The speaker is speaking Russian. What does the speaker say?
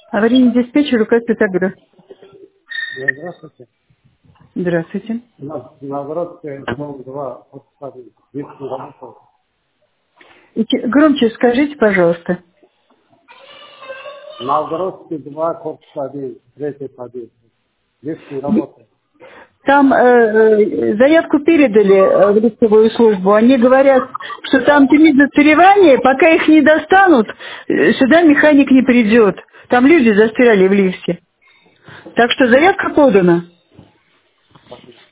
Аварийный диспетчер, УК Питагора. Здравствуйте. Здравствуйте. Новгородская, дом 2, подставили. Лифт не работал. Громче скажите, пожалуйста. Новгородский 2, корпус 1, третий подъезд. Лифт не работает. Там заявку передали в лифтовую службу. Они говорят, что там видно соревнования, пока их не достанут, сюда механик не придет. Там люди застряли в лифте. Так что заявка подана.